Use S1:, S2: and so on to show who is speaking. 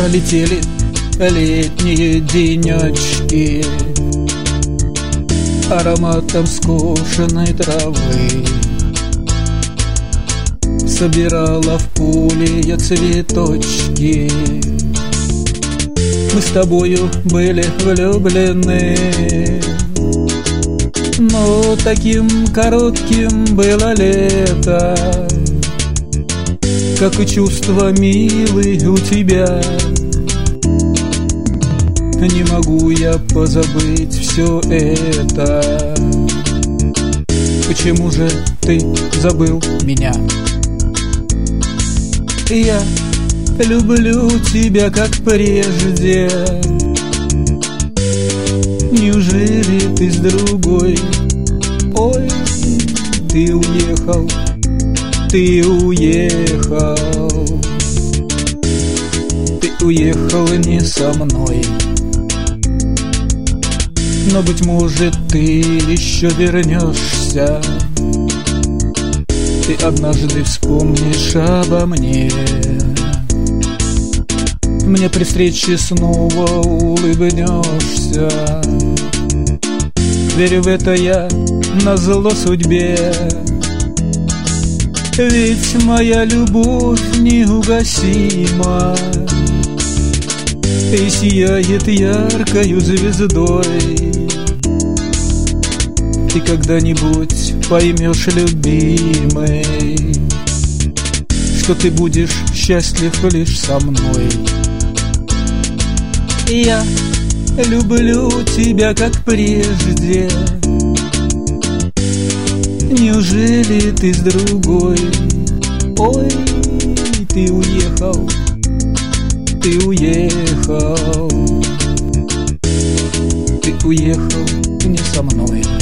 S1: Пролетели летние денечки ароматом скошенной травы. Собирала в поле я цветочки. Мы с тобою были влюблены, но таким коротким было лето, как и чувства милые у тебя. Не могу я позабыть все это. Почему же ты забыл меня? Я люблю тебя, как прежде. Неужели ты с другой? Ой, ты уехал, ты уехал. Ты уехал не со мной. Но, быть может, ты еще вернешься. Ты однажды вспомнишь обо мне. Мне при встрече снова улыбнешься. Верю в это я назло судьбе. Ведь моя любовь неугасима и сияет яркою звездой. Ты когда-нибудь поймешь, любимый, что ты будешь счастлив лишь со мной. Я люблю тебя, как прежде. Неужели ты с другой? Ой, ты уехал, ты уехал. Ты уехал не со мной.